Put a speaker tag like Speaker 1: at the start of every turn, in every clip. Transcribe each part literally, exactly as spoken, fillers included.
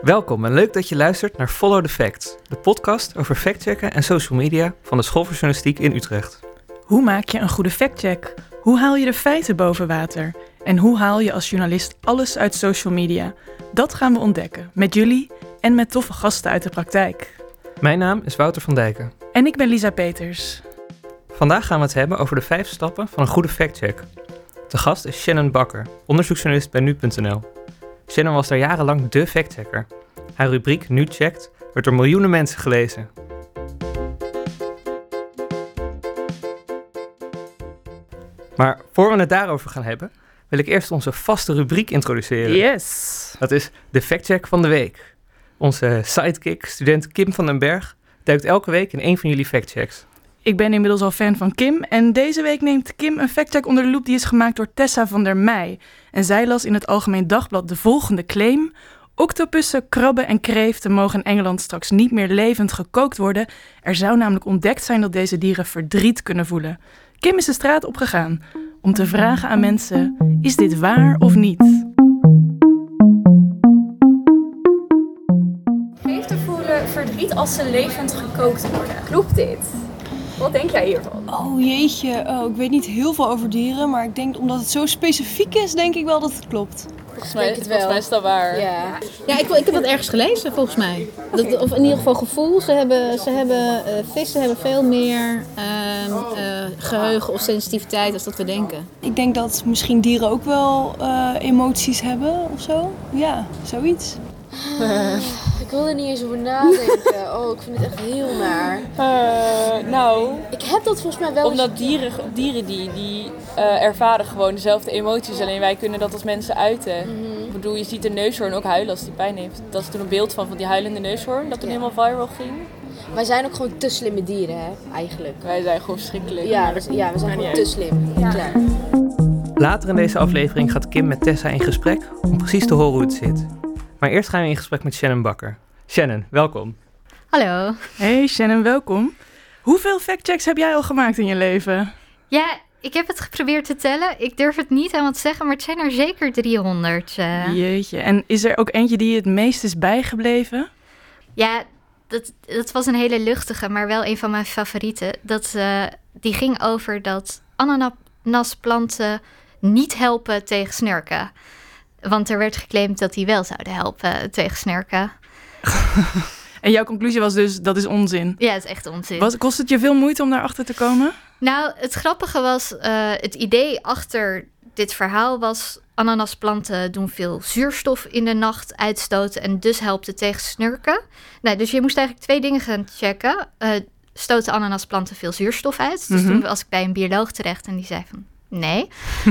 Speaker 1: Welkom en leuk dat je luistert naar Follow the Facts, de podcast over factchecken en social media van de School voor Journalistiek in Utrecht.
Speaker 2: Hoe maak je een goede factcheck? Hoe haal je de feiten boven water? En hoe haal je als journalist alles uit social media? Dat gaan we ontdekken met jullie en met toffe gasten uit de praktijk.
Speaker 1: Mijn naam is Wouter van Dijken.
Speaker 2: En ik ben Lisa Peters.
Speaker 1: Vandaag gaan we het hebben over de vijf stappen van een goede factcheck. De gast is Shannon Bakker, onderzoeksjournalist bij nu punt n l. Shannon was daar jarenlang dé factchecker. Haar rubriek Nu Checkt werd door miljoenen mensen gelezen. Maar voor we het daarover gaan hebben, wil ik eerst onze vaste rubriek introduceren.
Speaker 2: Yes!
Speaker 1: Dat is de factcheck van de week. Onze sidekick, student Kim van den Berg, duikt elke week in een van jullie factchecks.
Speaker 2: Ik ben inmiddels al fan van Kim en deze week neemt Kim een factcheck onder de loep die is gemaakt door Tessa van der Meij. En zij las in het Algemeen Dagblad de volgende claim: octopussen, krabben en kreeften mogen in Engeland straks niet meer levend gekookt worden. Er zou namelijk ontdekt zijn dat deze dieren verdriet kunnen voelen. Kim is de straat opgegaan om te vragen aan mensen: is dit waar of niet?
Speaker 3: Kreeften voelen verdriet als ze levend gekookt worden. Klopt dit? Wat denk jij hiervan?
Speaker 4: Oh jeetje, oh, ik weet niet heel veel over dieren, maar ik denk omdat het zo specifiek is, denk ik wel dat het klopt.
Speaker 5: Volgens mij, volgens mij is dat waar.
Speaker 6: Ja, ja ik, ik heb dat ergens gelezen volgens mij. Dat, of in ieder geval gevoel. Ze hebben, ze hebben, uh, vissen hebben veel meer uh, uh, geheugen of sensitiviteit als dat we denken.
Speaker 4: Ik denk dat misschien dieren ook wel uh, emoties hebben of zo. Ja, zoiets.
Speaker 5: Uh,
Speaker 7: ik wil er niet eens over nadenken. Oh, ik vind het echt heel naar.
Speaker 5: Uh, nou,
Speaker 7: ik heb dat volgens mij wel.
Speaker 5: Omdat dieren, dieren die, die uh, ervaren gewoon dezelfde emoties. Alleen wij kunnen dat als mensen uiten. Mm-hmm. Ik bedoel, je ziet een neushoorn ook huilen als die pijn heeft. Dat is toen een beeld van, van die huilende neushoorn. Dat toen ja. helemaal viral ging.
Speaker 7: Wij zijn ook gewoon te slimme dieren, hè, eigenlijk.
Speaker 5: Wij zijn gewoon verschrikkelijk.
Speaker 7: Ja, we, ja, we zijn gewoon te slim. Ja. Klaar.
Speaker 1: Later in deze aflevering gaat Kim met Tessa in gesprek om precies te horen hoe het zit. Maar eerst gaan we in gesprek met Shannon Bakker. Shannon, welkom.
Speaker 8: Hallo.
Speaker 2: Hey Shannon, welkom. Hoeveel factchecks heb jij al gemaakt in je leven?
Speaker 8: Ja, ik heb het geprobeerd te tellen. Ik durf het niet helemaal te zeggen, maar het zijn er zeker driehonderd. Uh...
Speaker 2: Jeetje, en is er ook eentje die je het meest is bijgebleven?
Speaker 8: Ja, dat, dat was een hele luchtige, maar wel een van mijn favorieten. Dat, uh, die ging over dat ananasplanten niet helpen tegen snurken. Want er werd geclaimd dat die wel zouden helpen tegen snurken.
Speaker 2: En jouw conclusie was dus, dat is onzin?
Speaker 8: Ja, het is echt onzin.
Speaker 2: Was, kost het je veel moeite om daarachter te komen?
Speaker 8: Nou, het grappige was, uh, het idee achter dit verhaal was: ananasplanten doen veel zuurstof in de nacht uitstoten en dus helpt het tegen snurken. Nou, dus je moest eigenlijk twee dingen gaan checken. Uh, stoten ananasplanten veel zuurstof uit? Dus mm-hmm. toen was ik bij een bioloog terecht en die zei van: nee.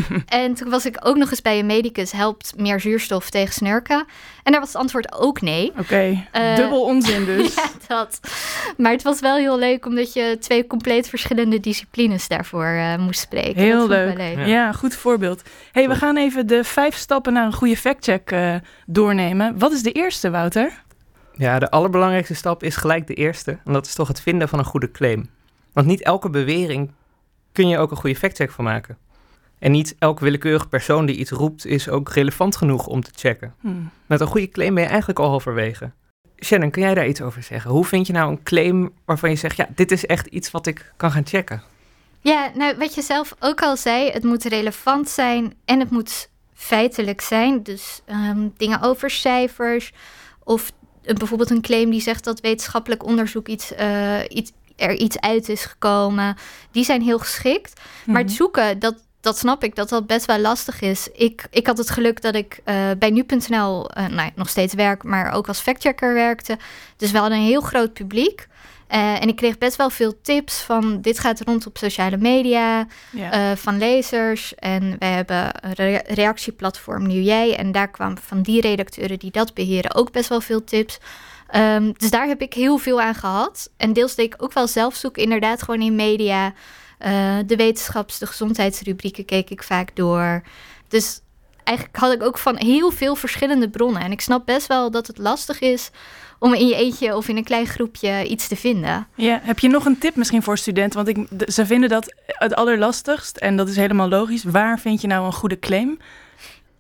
Speaker 8: En toen was ik ook nog eens bij een medicus, helpt meer zuurstof tegen snurken? En daar was het antwoord ook nee.
Speaker 2: Oké, okay. uh, dubbel onzin dus.
Speaker 8: Ja, dat. Maar het was wel heel leuk, omdat je twee compleet verschillende disciplines daarvoor uh, moest spreken.
Speaker 2: Heel leuk. leuk. Ja. ja, goed voorbeeld. Hey, we gaan even de vijf stappen naar een goede factcheck uh, doornemen. Wat is de eerste, Wouter?
Speaker 1: Ja, de allerbelangrijkste stap is gelijk de eerste. En dat is toch het vinden van een goede claim. Want niet elke bewering kun je ook een goede factcheck van maken. En niet elke willekeurige persoon die iets roept is ook relevant genoeg om te checken. Hmm. Met een goede claim ben je eigenlijk al halverwege. Shannon, kun jij daar iets over zeggen? Hoe vind je nou een claim waarvan je zegt: ja, dit is echt iets wat ik kan gaan checken?
Speaker 8: Ja, nou, wat je zelf ook al zei, het moet relevant zijn en het moet feitelijk zijn. Dus um, dingen over cijfers of uh, bijvoorbeeld een claim die zegt dat wetenschappelijk onderzoek iets, uh, iets, er iets uit is gekomen. Die zijn heel geschikt. Mm-hmm. Maar het zoeken, dat Dat snap ik, dat dat best wel lastig is. Ik, ik had het geluk dat ik uh, bij nu punt n l uh, nou, nog steeds werk, maar ook als factchecker werkte. Dus we hadden een heel groot publiek. Uh, en ik kreeg best wel veel tips van: dit gaat rond op sociale media, ja. uh, van lezers. En wij hebben een re- reactieplatform Nu Jij. En daar kwamen van die redacteuren die dat beheren ook best wel veel tips. Um, dus daar heb ik heel veel aan gehad. En deels deed ik ook wel zelf zoeken, inderdaad gewoon in media. Uh, de wetenschaps-, de gezondheidsrubrieken keek ik vaak door. Dus eigenlijk had ik ook van heel veel verschillende bronnen. En ik snap best wel dat het lastig is om in je eentje of in een klein groepje iets te vinden.
Speaker 2: Ja, heb je nog een tip misschien voor studenten? Want ik, ze vinden dat het allerlastigst en dat is helemaal logisch. Waar vind je nou een goede claim?
Speaker 8: Ik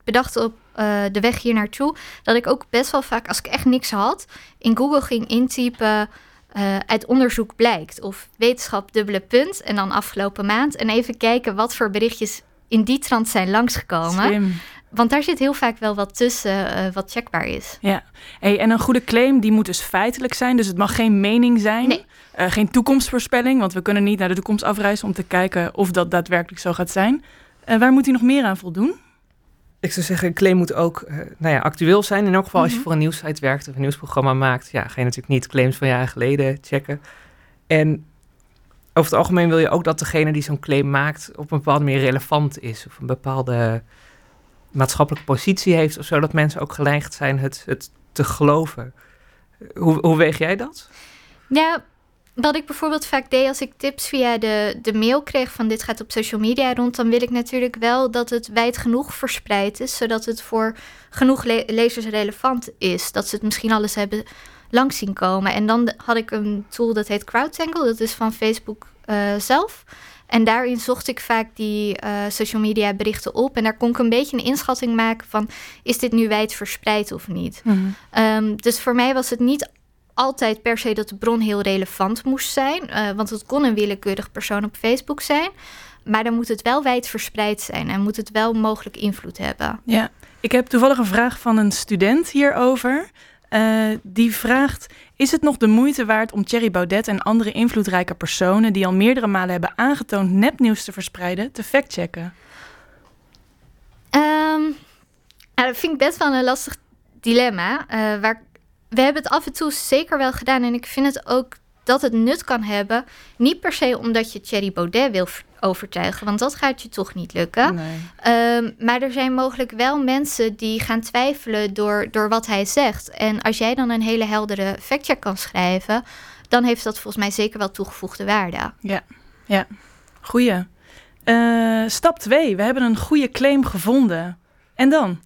Speaker 8: bedacht op uh, de weg hier naartoe dat ik ook best wel vaak, als ik echt niks had, in Google ging intypen uh, uit onderzoek blijkt. Of wetenschap dubbele punt en dan afgelopen maand. En even kijken wat voor berichtjes in die trant zijn langsgekomen.
Speaker 2: Slim.
Speaker 8: Want daar zit heel vaak wel wat tussen uh, wat checkbaar is.
Speaker 2: Ja, hey, en een goede claim die moet dus feitelijk zijn. Dus het mag geen mening zijn.
Speaker 8: Nee.
Speaker 2: Uh, geen toekomstvoorspelling, want we kunnen niet naar de toekomst afreizen om te kijken of dat daadwerkelijk zo gaat zijn. Uh, waar moet hij nog meer aan voldoen?
Speaker 1: Ik zou zeggen, een claim moet ook uh, nou ja, actueel zijn. In elk geval, als je
Speaker 2: Mhm.
Speaker 1: voor een nieuwssite werkt of een nieuwsprogramma maakt, ja, ga je natuurlijk niet claims van jaren geleden checken. En over het algemeen wil je ook dat degene die zo'n claim maakt op een bepaalde manier relevant is. Of een bepaalde maatschappelijke positie heeft of zo, dat mensen ook geneigd zijn het, het te geloven. Hoe, hoe weeg jij dat?
Speaker 8: Ja, wat ik bijvoorbeeld vaak deed als ik tips via de, de mail kreeg van dit gaat op social media rond, dan wil ik natuurlijk wel dat het wijd genoeg verspreid is, zodat het voor genoeg le- lezers relevant is. Dat ze het misschien alles hebben langs zien komen. En dan had ik een tool dat heet CrowdTangle, dat is van Facebook uh, zelf. En daarin zocht ik vaak die uh, social media berichten op. En daar kon ik een beetje een inschatting maken van, is dit nu wijd verspreid of niet?
Speaker 2: Mm-hmm.
Speaker 8: Um, dus voor mij was het niet altijd per se dat de bron heel relevant moest zijn. Uh, want het kon een willekeurig persoon op Facebook zijn. Maar dan moet het wel wijd verspreid zijn. En moet het wel mogelijk invloed hebben.
Speaker 2: Ja, ik heb toevallig een vraag van een student hierover. Uh, die vraagt, is het nog de moeite waard om Thierry Baudet en andere invloedrijke personen die al meerdere malen hebben aangetoond nepnieuws te verspreiden, te factchecken?
Speaker 8: Um, nou, dat vind ik best wel een lastig dilemma. Uh, waar, we hebben het af en toe zeker wel gedaan. En ik vind het ook dat het nut kan hebben. Niet per se omdat je Thierry Baudet wil overtuigen. Want dat gaat je toch niet lukken.
Speaker 2: Nee.
Speaker 8: Um, maar er zijn mogelijk wel mensen die gaan twijfelen door, door wat hij zegt. En als jij dan een hele heldere factcheck kan schrijven, dan heeft dat volgens mij zeker wel toegevoegde waarde.
Speaker 2: Ja, ja. Goeie. Uh, stap twee. We hebben een goede claim gevonden. En dan?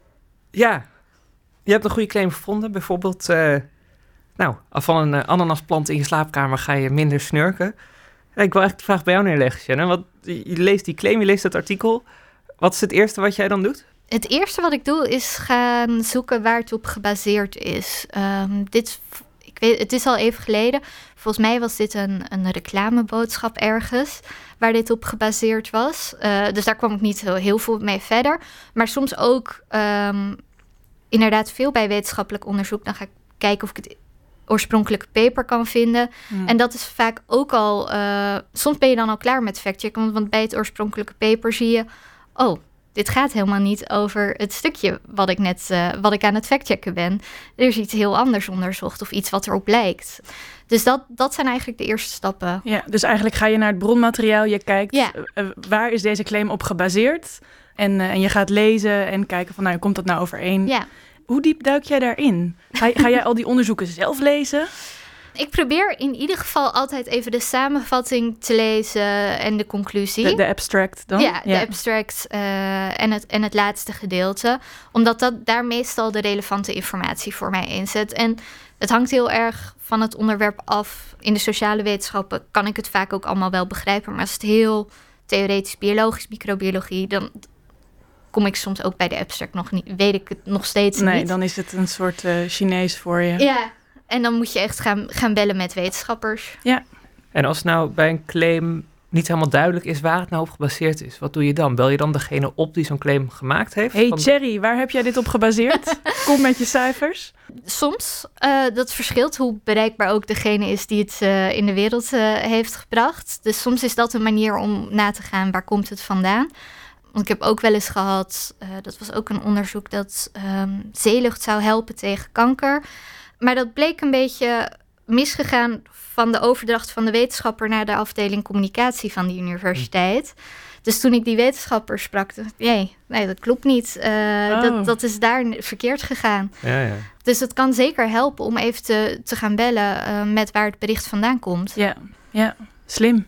Speaker 1: Ja, je hebt een goede claim gevonden. Bijvoorbeeld, uh, nou, van een uh, ananasplant in je slaapkamer ga je minder snurken. Ja, ik wil eigenlijk de vraag bij jou neerleggen, Shannon. Want je leest die claim, je leest het artikel. Wat is het eerste wat jij dan doet?
Speaker 8: Het eerste wat ik doe is gaan zoeken waar het op gebaseerd is. Um, dit, ik weet, het is al even geleden. Volgens mij was dit een, een reclameboodschap ergens waar dit op gebaseerd was. Uh, dus daar kwam ik niet heel, heel veel mee verder. Maar soms ook um, inderdaad veel bij wetenschappelijk onderzoek. Dan ga ik kijken of ik het oorspronkelijke paper kan vinden. Hmm. En dat is vaak ook al... Uh, soms ben je dan al klaar met factchecken. Want, want bij het oorspronkelijke paper zie je... Oh, dit gaat helemaal niet over het stukje wat ik net uh, wat ik aan het factchecken ben. Er is iets heel anders onderzocht of iets wat erop lijkt. Dus dat, dat zijn eigenlijk de eerste stappen.
Speaker 2: Ja, dus eigenlijk ga je naar het bronmateriaal. Je kijkt
Speaker 8: ja.
Speaker 2: uh, waar is deze claim op gebaseerd. En, uh, en je gaat lezen en kijken van nou, komt dat nou overeen?
Speaker 8: Ja.
Speaker 2: Hoe diep duik jij daarin? Ga, ga jij al die onderzoeken zelf lezen?
Speaker 8: Ik probeer in ieder geval altijd even de samenvatting te lezen en de conclusie.
Speaker 2: De, de abstract dan?
Speaker 8: Ja, de ja. abstract uh, en, het, en het laatste gedeelte. Omdat dat daar meestal de relevante informatie voor mij in zit. En het hangt heel erg van het onderwerp af. In de sociale wetenschappen kan ik het vaak ook allemaal wel begrijpen. Maar als het heel theoretisch, biologisch, microbiologie, dan kom ik soms ook bij de abstract nog niet. Weet ik het nog steeds
Speaker 2: nee,
Speaker 8: niet.
Speaker 2: Nee, dan is het een soort uh, Chinees voor je.
Speaker 8: Ja. En dan moet je echt gaan, gaan bellen met wetenschappers.
Speaker 2: Ja.
Speaker 1: En als nou bij een claim niet helemaal duidelijk is waar het nou op gebaseerd is, wat doe je dan? Bel je dan degene op die zo'n claim gemaakt heeft?
Speaker 2: Hey
Speaker 1: Van...
Speaker 2: Thierry, waar heb jij dit op gebaseerd? Kom met je cijfers.
Speaker 8: Soms, uh, dat verschilt hoe bereikbaar ook degene is die het uh, in de wereld uh, heeft gebracht. Dus soms is dat een manier om na te gaan, waar komt het vandaan? Want ik heb ook wel eens gehad, uh, dat was ook een onderzoek dat um, zeelucht zou helpen tegen kanker. Maar dat bleek een beetje misgegaan van de overdracht van de wetenschapper naar de afdeling communicatie van de universiteit. Dus toen ik die wetenschapper sprak, dacht ik, nee, nee, dat klopt niet. Uh, oh. dat, dat is daar verkeerd gegaan.
Speaker 1: Ja, ja.
Speaker 8: Dus het kan zeker helpen om even te, te gaan bellen uh, met waar het bericht vandaan komt.
Speaker 2: Ja, ja, slim.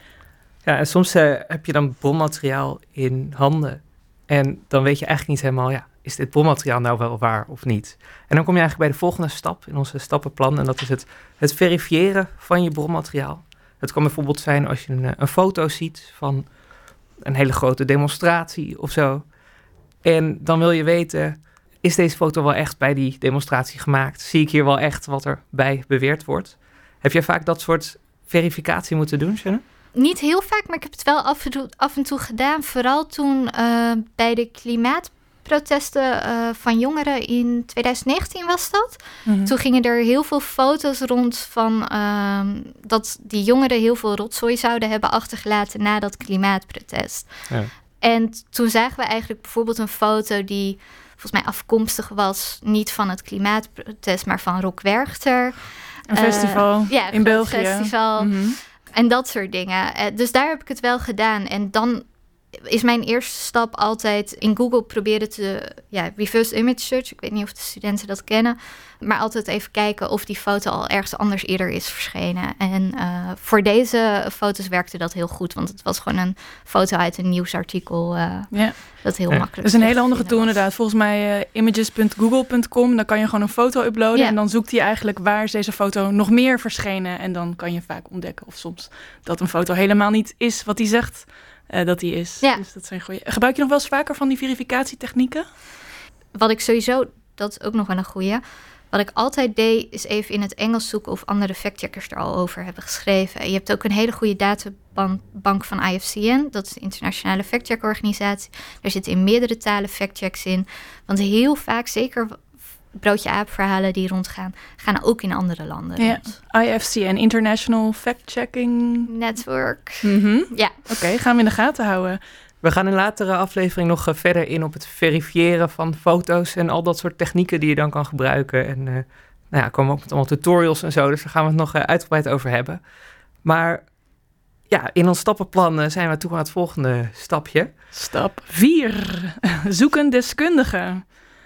Speaker 1: Ja, en soms uh, heb je dan bronmateriaal in handen. En dan weet je eigenlijk niet helemaal, ja, is dit bronmateriaal nou wel waar of niet? En dan kom je eigenlijk bij de volgende stap in onze stappenplan. En dat is het, het verifiëren van je bronmateriaal. Het kan bijvoorbeeld zijn als je een, een foto ziet van een hele grote demonstratie of zo. En En dan wil je weten, is deze foto wel echt bij die demonstratie gemaakt? Zie ik hier wel echt wat er bij beweerd wordt? Heb jij vaak dat soort verificatie moeten doen, Shannon?
Speaker 8: Niet heel vaak, maar ik heb het wel af en toe, af en toe gedaan. Vooral toen uh, bij de klimaatprotesten uh, van jongeren in twintig negentien was dat. Mm-hmm. Toen gingen er heel veel foto's rond van uh, dat die jongeren heel veel rotzooi zouden hebben achtergelaten na dat klimaatprotest. Ja. En toen zagen we eigenlijk bijvoorbeeld een foto die volgens mij afkomstig was, niet van het klimaatprotest, maar van Rock Werchter.
Speaker 2: Een uh, festival
Speaker 8: ja,
Speaker 2: in België.
Speaker 8: Festival. Mm-hmm. En dat soort dingen. Uh, dus daar heb ik het wel gedaan. En dan is mijn eerste stap altijd in Google proberen te... Ja, reverse image search. Ik weet niet of de studenten dat kennen. Maar altijd even kijken of die foto al ergens anders eerder is verschenen. En uh, voor deze foto's werkte dat heel goed. Want het was gewoon een foto uit een nieuwsartikel. Uh,
Speaker 2: ja.
Speaker 8: Dat heel
Speaker 2: ja.
Speaker 8: makkelijk
Speaker 2: Dat is een hele handige tool inderdaad. Volgens mij uh, images punt google punt com. Dan kan je gewoon een foto uploaden. Ja. En dan zoekt hij eigenlijk waar is deze foto nog meer verschenen. En dan kan je vaak ontdekken of soms dat een foto helemaal niet is wat hij zegt uh, dat hij is.
Speaker 8: Ja.
Speaker 2: Dus dat zijn goeie. Gebruik je nog wel eens vaker van die verificatietechnieken?
Speaker 8: Wat ik sowieso, dat is ook nog wel een goeie. Wat ik altijd deed, is even in het Engels zoeken of andere factcheckers er al over hebben geschreven. Je hebt ook een hele goede databank van I F C N. Dat is de internationale factcheckorganisatie. Daar zitten in meerdere talen factchecks in. Want heel vaak, zeker broodje aap verhalen die rondgaan, gaan ook in andere landen
Speaker 2: ja.
Speaker 8: rond.
Speaker 2: I F C N, International Fact-Checking
Speaker 8: Network.
Speaker 2: Mm-hmm.
Speaker 8: Ja.
Speaker 2: Oké, okay, gaan we in de gaten houden.
Speaker 1: We gaan in een latere aflevering nog uh, verder in op het verifiëren van foto's en al dat soort technieken die je dan kan gebruiken. En uh, nou ja, komen ook met allemaal tutorials en zo, dus daar gaan we het nog uh, uitgebreid over hebben. Maar ja, in ons stappenplan uh, zijn we toe aan het volgende stapje.
Speaker 2: Stap vier. Zoek een deskundige.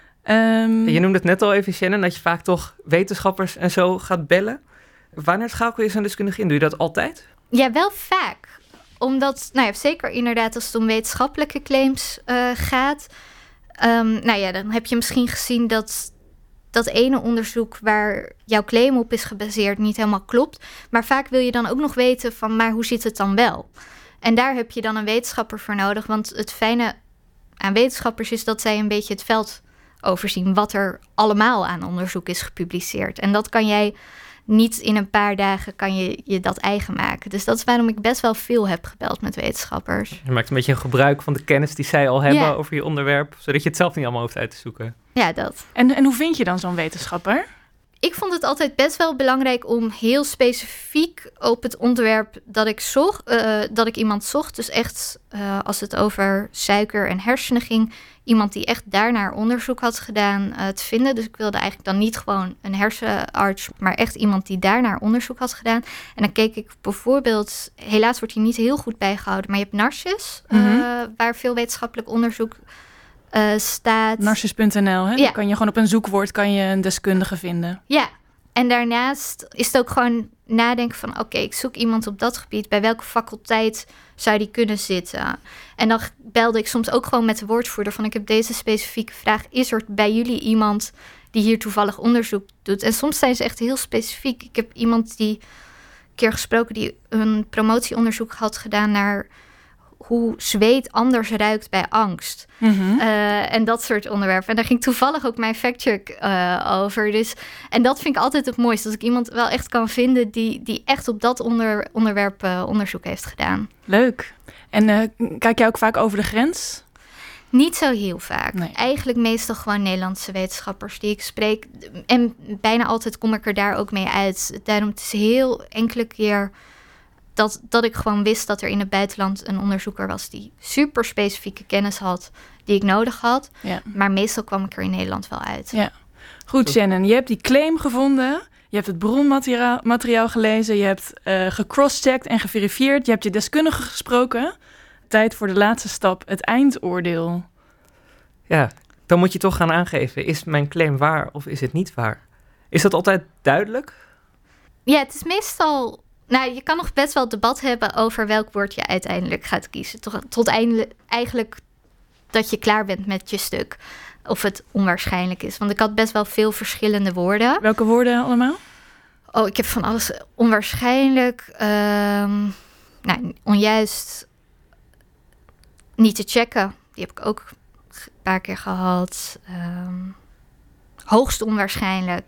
Speaker 2: Um...
Speaker 1: Je noemde het net al even, Shannon, dat je vaak toch wetenschappers en zo gaat bellen. Wanneer schakel je zo'n deskundige in? Doe je dat altijd?
Speaker 8: Ja, wel vaak. Omdat, nou ja, zeker inderdaad als het om wetenschappelijke claims uh, gaat. Um, nou ja, dan heb je misschien gezien dat dat ene onderzoek waar jouw claim op is gebaseerd niet helemaal klopt. Maar vaak wil je dan ook nog weten van, maar hoe zit het dan wel? En daar heb je dan een wetenschapper voor nodig. Want het fijne aan wetenschappers is dat zij een beetje het veld overzien wat er allemaal aan onderzoek is gepubliceerd. En dat kan jij niet in een paar dagen kan je je dat eigen maken. Dus dat is waarom ik best wel veel heb gebeld met wetenschappers.
Speaker 1: Je maakt een beetje een gebruik van de kennis die zij al hebben
Speaker 8: ja.
Speaker 1: over je onderwerp, zodat je het zelf niet allemaal hoeft uit te zoeken.
Speaker 8: Ja, dat.
Speaker 2: En, en hoe vind je dan zo'n wetenschapper?
Speaker 8: Ik vond het altijd best wel belangrijk om heel specifiek op het onderwerp dat ik zocht, uh, dat ik iemand zocht. Dus echt, uh, als het over suiker en hersenen ging, iemand die echt daarnaar onderzoek had gedaan uh, te vinden. Dus ik wilde eigenlijk dan niet gewoon een hersenarts, maar echt iemand die daarnaar onderzoek had gedaan. En dan keek ik bijvoorbeeld, helaas wordt hier niet heel goed bijgehouden, maar je hebt Narcis, mm-hmm. uh, waar veel wetenschappelijk onderzoek Uh, staat.
Speaker 2: Narcis punt n l, hè? Ja. Dan kan je gewoon op een zoekwoord kan je een deskundige vinden.
Speaker 8: Ja, en daarnaast is het ook gewoon nadenken van, oké, okay, ik zoek iemand op dat gebied. Bij welke faculteit zou die kunnen zitten? En dan belde ik soms ook gewoon met de woordvoerder van, ik heb deze specifieke vraag. Is er bij jullie iemand die hier toevallig onderzoek doet? En soms zijn ze echt heel specifiek. Ik heb iemand die een keer gesproken die een promotieonderzoek had gedaan naar hoe zweet anders ruikt bij angst. Mm-hmm. Uh, en dat soort onderwerpen. En daar ging toevallig ook mijn factcheck uh, over. Dus, en dat vind ik altijd het mooiste. Als ik iemand wel echt kan vinden die, die echt op dat onder, onderwerp uh, onderzoek heeft gedaan.
Speaker 2: Leuk. En uh, kijk jij ook vaak over de grens?
Speaker 8: Niet zo heel vaak.
Speaker 2: Nee.
Speaker 8: Eigenlijk meestal gewoon Nederlandse wetenschappers die ik spreek. En bijna altijd kom ik er daar ook mee uit. Daarom het is heel enkele keer Dat, dat ik gewoon wist dat er in het buitenland een onderzoeker was die super specifieke kennis had die ik nodig had. Ja. Maar meestal kwam ik er in Nederland wel uit.
Speaker 2: Ja. Goed, Shannon, je hebt die claim gevonden. Je hebt het bronmateriaal materiaal gelezen. Je hebt uh, gecrosschecked en geverifieerd. Je hebt je deskundige gesproken. Tijd voor de laatste stap, het eindoordeel.
Speaker 1: Ja, dan moet je toch gaan aangeven. Is mijn claim waar of is het niet waar? Is dat altijd duidelijk?
Speaker 8: Ja, het is meestal... Nou, je kan nog best wel debat hebben over welk woord je uiteindelijk gaat kiezen. Tot, tot eindelijk, eigenlijk dat je klaar bent met je stuk. Of het onwaarschijnlijk is. Want ik had best wel veel verschillende woorden.
Speaker 2: Welke woorden allemaal?
Speaker 8: Oh, ik heb van alles. Onwaarschijnlijk. Um, nou, onjuist. Niet te checken. Die heb ik ook een paar keer gehad. Um, hoogst onwaarschijnlijk.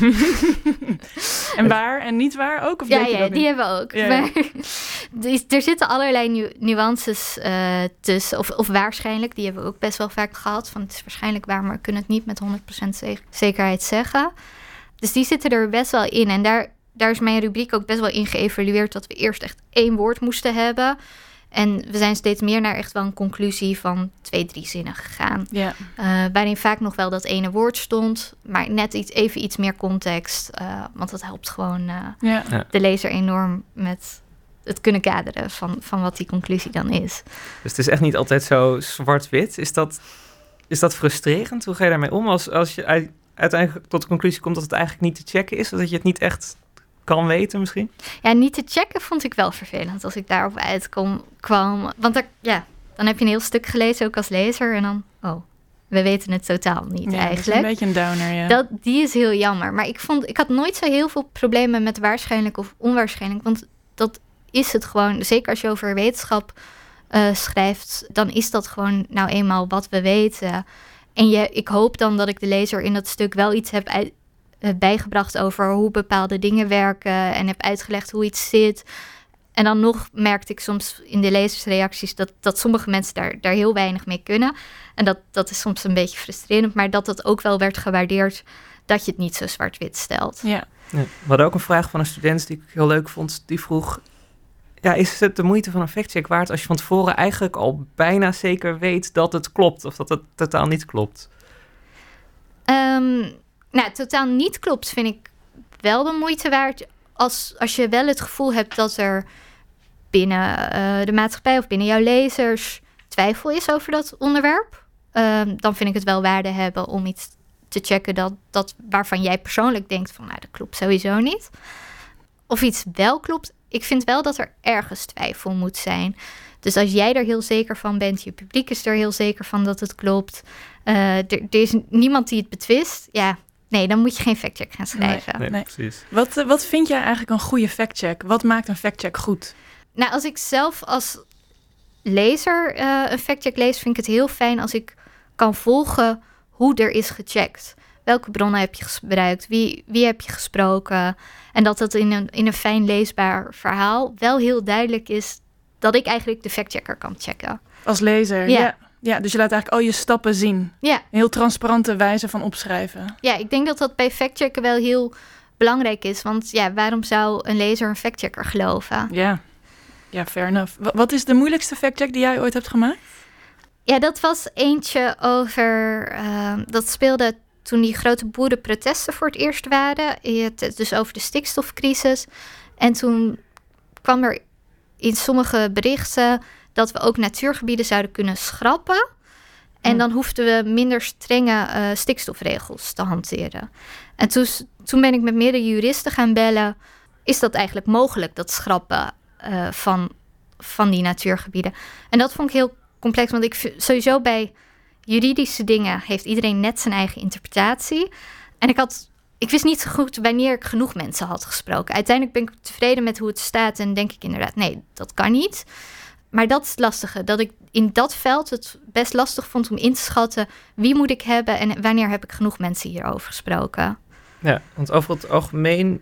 Speaker 2: En waar en niet waar ook? Of
Speaker 8: ja,
Speaker 2: weet je
Speaker 8: ja
Speaker 2: dat
Speaker 8: die
Speaker 2: niet?
Speaker 8: hebben we ook.
Speaker 2: Ja, ja.
Speaker 8: Maar, dus er zitten allerlei nu- nuances uh, tussen. Of, of waarschijnlijk, die hebben we ook best wel vaak gehad. Van het is waarschijnlijk waar, maar we kunnen het niet met honderd procent ze- zekerheid zeggen. Dus die zitten er best wel in. En daar, daar is mijn rubriek ook best wel in geëvalueerd... dat we eerst echt één woord moesten hebben... En we zijn steeds meer naar echt wel een conclusie van twee, drie zinnen gegaan.
Speaker 2: Ja.
Speaker 8: Uh, waarin vaak nog wel dat ene woord stond, maar net iets, even iets meer context. Uh, want dat helpt gewoon uh,
Speaker 2: Ja.
Speaker 1: Ja.
Speaker 8: de lezer enorm met het kunnen kaderen van, van wat die conclusie dan is.
Speaker 1: Dus het is echt niet altijd zo zwart-wit. Is dat, is dat frustrerend? Hoe ga je daarmee om als, als je u- uiteindelijk tot de conclusie komt dat het eigenlijk niet te checken is? Of dat je het niet echt kan weten misschien?
Speaker 8: Ja, niet te checken vond ik wel vervelend als ik daarop uitkom kwam. Want er, ja, dan heb je een heel stuk gelezen, ook als lezer. En dan, oh, we weten het totaal niet
Speaker 2: Ja,
Speaker 8: eigenlijk.
Speaker 2: dat is een beetje een downer, ja.
Speaker 8: Dat, die is heel jammer. Maar ik, vond, ik had nooit zo heel veel problemen met waarschijnlijk of onwaarschijnlijk. Want dat is het gewoon. Zeker als je over wetenschap uh, schrijft, dan is dat gewoon nou eenmaal wat we weten. En je, ik hoop dan dat ik de lezer in dat stuk wel iets heb uit, uh, bijgebracht over hoe bepaalde dingen werken. En heb uitgelegd hoe iets zit. En dan nog merkte ik soms in de lezersreacties dat, dat sommige mensen daar, daar heel weinig mee kunnen. En dat, dat is soms een beetje frustrerend. Maar dat het ook wel werd gewaardeerd dat je het niet zo zwart-wit stelt.
Speaker 2: Ja.
Speaker 1: Ja. We hadden ook een vraag van een student die ik heel leuk vond. Die vroeg, ja, is het de moeite van een factcheck waard als je van tevoren eigenlijk al bijna zeker weet dat het klopt of dat het totaal niet klopt?
Speaker 8: Um, nou, totaal niet klopt vind ik wel de moeite waard als, als je wel het gevoel hebt dat er binnen uh, de maatschappij of binnen jouw lezers twijfel is over dat onderwerp. Um, dan vind ik het wel waarde hebben om iets te checken dat, dat waarvan jij persoonlijk denkt van, nou, dat klopt sowieso niet. Of iets wel klopt. Ik vind wel dat er ergens twijfel moet zijn. Dus als jij er heel zeker van bent, je publiek is er heel zeker van dat het klopt. Uh, er, er is niemand die het betwist. Ja, nee, dan moet je geen factcheck gaan schrijven.
Speaker 1: Nee,
Speaker 2: Nee.
Speaker 1: precies.
Speaker 2: Wat, uh, wat vind jij eigenlijk een goede factcheck? Wat maakt een factcheck goed?
Speaker 8: Nou, als ik zelf als lezer uh, een factcheck lees, vind ik het heel fijn als ik kan volgen hoe er is gecheckt. Welke bronnen heb je gebruikt? Wie, wie heb je gesproken? En dat het in een, in een fijn leesbaar verhaal wel heel duidelijk is dat ik eigenlijk de factchecker kan checken.
Speaker 2: Als lezer,
Speaker 8: Ja.
Speaker 2: ja. Ja, dus je laat eigenlijk al je stappen zien.
Speaker 8: Ja,
Speaker 2: Een heel transparante wijze van opschrijven.
Speaker 8: ja, ik denk dat dat bij factchecken wel heel belangrijk is. Want ja, waarom zou een lezer een factchecker geloven?
Speaker 2: Ja, ja, fair enough. Wa- Wat is de moeilijkste factcheck die jij ooit hebt gemaakt?
Speaker 8: Ja, dat was eentje over... Uh, dat speelde toen die grote boerenprotesten voor het eerst waren. Het, dus over de stikstofcrisis. En toen kwam er in sommige berichten dat we ook natuurgebieden zouden kunnen schrappen. En
Speaker 2: Hmm.
Speaker 8: dan hoefden we minder strenge uh, stikstofregels te hanteren. En toen, toen ben ik met meerdere juristen gaan bellen. Is dat eigenlijk mogelijk, dat schrappen uh, van, van die natuurgebieden? En dat vond ik heel complex, want ik vind sowieso bij juridische dingen heeft iedereen net zijn eigen interpretatie. En ik had, ik wist niet zo goed wanneer ik genoeg mensen had gesproken. Uiteindelijk ben ik tevreden met hoe het staat en denk ik inderdaad, nee, dat kan niet. Maar dat is het lastige, dat ik in dat veld het best lastig vond om in te schatten wie moet ik hebben en wanneer heb ik genoeg mensen hierover gesproken.
Speaker 1: Ja, want over het algemeen,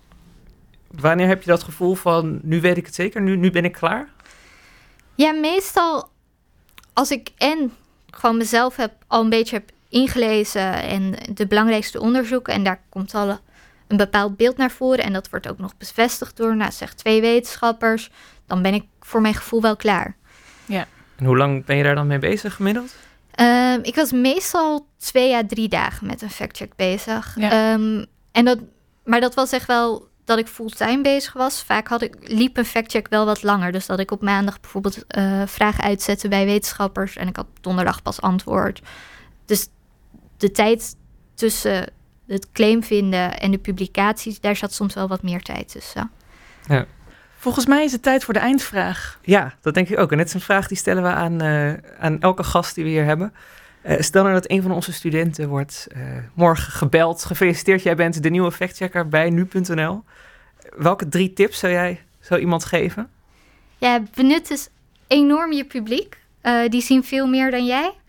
Speaker 1: wanneer heb je dat gevoel van, nu weet ik het zeker, nu, nu ben ik klaar?
Speaker 8: Ja, meestal als ik en gewoon mezelf heb, al een beetje heb ingelezen en de belangrijkste onderzoeken en daar komt al een bepaald beeld naar voren en dat wordt ook nog bevestigd door, nou zeg, twee wetenschappers, dan ben ik voor mijn gevoel wel klaar.
Speaker 1: En hoe lang ben je daar dan mee bezig gemiddeld?
Speaker 8: Um, ik was meestal twee à drie dagen met een factcheck bezig.
Speaker 2: Ja.
Speaker 8: Um, en dat, maar dat was echt wel dat ik fulltime bezig was. Vaak had ik, liep een factcheck wel wat langer. Dus dat ik op maandag bijvoorbeeld uh, vragen uitzette bij wetenschappers. En ik had donderdag pas antwoord. Dus de tijd tussen het claim vinden en de publicaties, daar zat soms wel wat meer tijd tussen.
Speaker 1: Ja.
Speaker 2: Volgens mij is het tijd voor de eindvraag.
Speaker 1: Ja, dat denk ik ook. En net is een vraag die stellen we aan, uh, aan elke gast die we hier hebben. Uh, stel nou dat een van onze studenten wordt uh, morgen gebeld. Gefeliciteerd, jij bent de nieuwe factchecker bij nu punt n l. Welke drie tips zou jij zo iemand geven?
Speaker 8: Ja, benut dus enorm je publiek. Uh, die zien veel meer dan jij.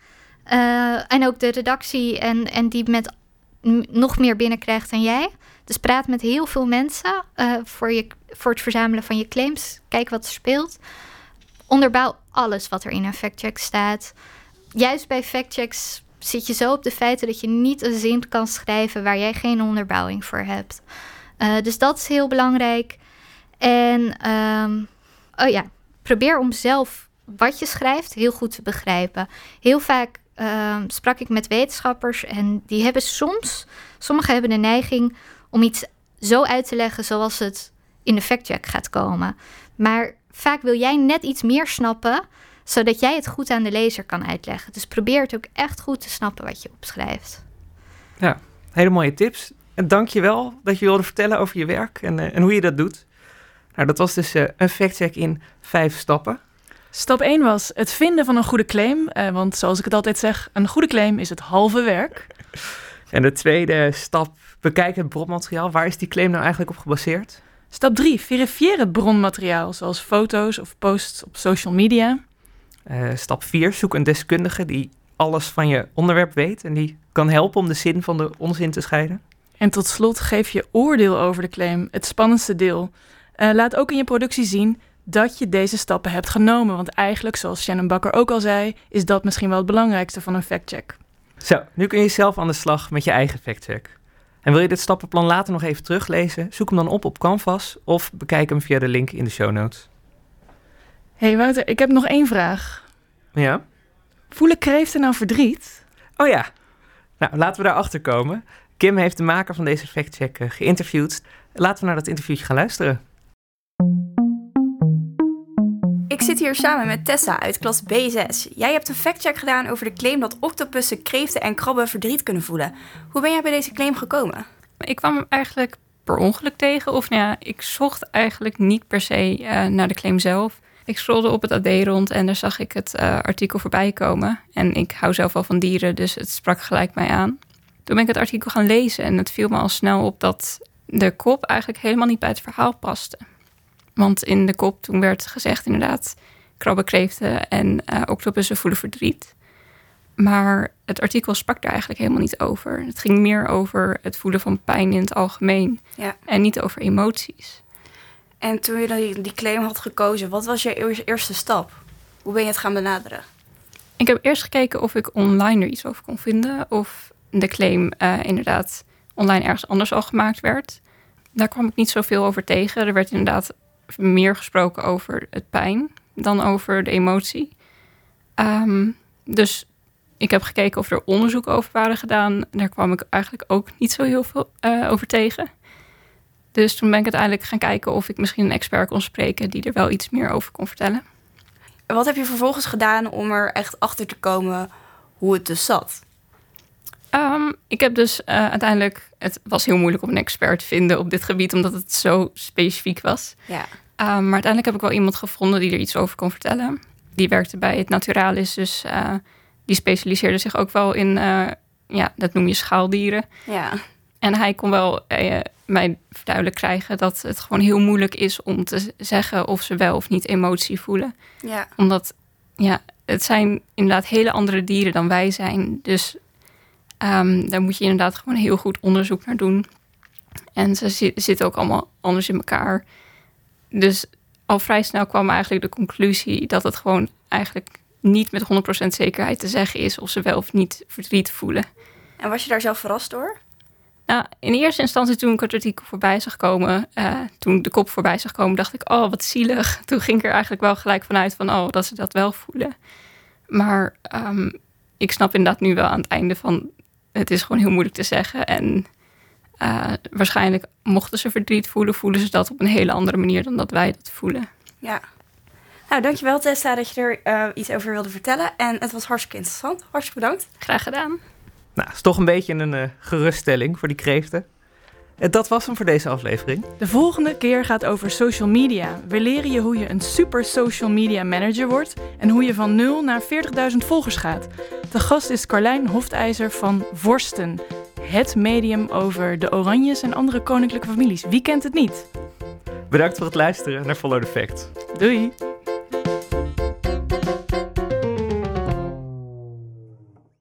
Speaker 8: Uh, en ook de redactie en, en die met m- nog meer binnenkrijgt dan jij. Dus praat met heel veel mensen uh, voor, je, voor het verzamelen van je claims. Kijk wat er speelt. Onderbouw alles wat er in een factcheck staat. Juist bij factchecks zit je zo op de feiten dat je niet een zin kan schrijven waar jij geen onderbouwing voor hebt. Uh, dus dat is heel belangrijk. En um, oh ja, probeer om zelf wat je schrijft heel goed te begrijpen. Heel vaak uh, sprak ik met wetenschappers en die hebben soms, sommigen hebben de neiging om iets zo uit te leggen zoals het in de factcheck gaat komen. Maar vaak wil jij net iets meer snappen, zodat jij het goed aan de lezer kan uitleggen. Dus probeer het ook echt goed te snappen wat je opschrijft.
Speaker 1: Ja, hele mooie tips. En dank je wel dat je wilde vertellen over je werk en, uh, en hoe je dat doet. Nou, dat was dus uh, een factcheck in vijf stappen.
Speaker 2: Stap één was het vinden van een goede claim. Uh, want zoals ik het altijd zeg, een goede claim is het halve werk.
Speaker 1: En de tweede stap, bekijk het bronmateriaal. Waar is die claim nou eigenlijk op gebaseerd?
Speaker 2: Stap drie, verifieer het bronmateriaal, zoals foto's of posts op social media.
Speaker 1: Uh, stap vier, zoek een deskundige die alles van je onderwerp weet en die kan helpen om de zin van de onzin te scheiden.
Speaker 2: En tot slot, geef je oordeel over de claim, het spannendste deel. Uh, laat ook in je productie zien dat je deze stappen hebt genomen. Want eigenlijk, zoals Shannon Bakker ook al zei, is dat misschien wel het belangrijkste van een factcheck.
Speaker 1: Zo, nu kun je zelf aan de slag met je eigen factcheck. En wil je dit stappenplan later nog even teruglezen? Zoek hem dan op op Canvas of bekijk hem via de link in de show notes.
Speaker 2: Hé hey Wouter, ik heb nog één vraag.
Speaker 1: Ja?
Speaker 2: Voelen kreeften nou verdriet?
Speaker 1: Oh ja, nou laten we daarachter komen. Kim heeft de maker van deze factcheck uh, geïnterviewd. Laten we naar dat interviewtje gaan luisteren.
Speaker 3: Ik zit hier samen met Tessa uit klas B zes. Jij hebt een factcheck gedaan over de claim dat octopussen, kreeften en krabben verdriet kunnen voelen. Hoe ben jij bij deze claim gekomen?
Speaker 9: Ik kwam hem eigenlijk per ongeluk tegen. Of nou ja, ik zocht eigenlijk niet per se uh, naar de claim zelf. Ik scrollde op het A D rond en daar zag ik het uh, artikel voorbij komen. En ik hou zelf wel van dieren, dus het sprak gelijk mij aan. Toen ben ik het artikel gaan lezen en het viel me al snel op dat de kop eigenlijk helemaal niet bij het verhaal paste. Want in de kop toen werd gezegd inderdaad, krabben, kreeften en uh, octopussen voelen verdriet. Maar het artikel sprak daar eigenlijk helemaal niet over. Het ging meer over het voelen van pijn in het algemeen.
Speaker 3: Ja.
Speaker 9: En niet over emoties.
Speaker 3: En toen je die, die claim had gekozen, wat was je eerste stap? Hoe ben je het gaan benaderen?
Speaker 9: Ik heb eerst gekeken of ik online er iets over kon vinden. Of de claim uh, inderdaad online ergens anders al gemaakt werd. Daar kwam ik niet zoveel over tegen. Er werd inderdaad meer gesproken over het pijn dan over de emotie. Um, dus ik heb gekeken of er onderzoek over waren gedaan. Daar kwam ik eigenlijk ook niet zo heel veel uh, over tegen. Dus toen ben ik uiteindelijk gaan kijken of ik misschien een expert kon spreken die er wel iets meer over kon vertellen.
Speaker 3: En wat heb je vervolgens gedaan om er echt achter te komen hoe het dus zat?
Speaker 9: Um, ik heb dus uh, uiteindelijk... Het was heel moeilijk om een expert te vinden op dit gebied, omdat het zo specifiek was.
Speaker 3: Ja.
Speaker 9: Um, maar uiteindelijk heb ik wel iemand gevonden die er iets over kon vertellen. Die werkte bij het Naturalis, dus uh, die specialiseerde zich ook wel in... Uh, ja, dat noem je schaaldieren.
Speaker 3: Ja.
Speaker 9: En hij kon wel uh, mij duidelijk krijgen dat het gewoon heel moeilijk is om te zeggen of ze wel of niet emotie voelen.
Speaker 3: Ja.
Speaker 9: Omdat, ja, het zijn inderdaad hele andere dieren dan wij zijn. Dus um, daar moet je inderdaad gewoon heel goed onderzoek naar doen. En ze zi- zitten ook allemaal anders in elkaar. Dus al vrij snel kwam eigenlijk de conclusie dat het gewoon eigenlijk niet met honderd procent zekerheid te zeggen is of ze wel of niet verdriet voelen.
Speaker 3: En was je daar zelf verrast door?
Speaker 9: Nou, in eerste instantie toen ik het artikel voorbij zag komen, uh, toen de kop voorbij zag komen, dacht ik, oh, wat zielig. Toen ging ik er eigenlijk wel gelijk vanuit van, oh, dat ze dat wel voelen. Maar um, ik snap inderdaad nu wel aan het einde van, het is gewoon heel moeilijk te zeggen. En uh, waarschijnlijk mochten ze verdriet voelen, voelen ze dat op een hele andere manier dan dat wij dat voelen.
Speaker 3: Ja. Nou, dankjewel Tessa dat je er uh, iets over wilde vertellen. En het was hartstikke interessant. Hartstikke bedankt.
Speaker 9: Graag gedaan.
Speaker 1: Nou, is toch een beetje een uh, geruststelling voor die kreeften. En dat was hem voor deze aflevering.
Speaker 2: De volgende keer gaat over social media. We leren je hoe je een super social media manager wordt en hoe je van nul naar veertigduizend volgers gaat. De gast is Carlijn Hoftijzer van Vorsten. Het medium over de Oranjes en andere koninklijke families. Wie kent het niet?
Speaker 1: Bedankt voor het luisteren naar Follow the Facts.
Speaker 2: Doei!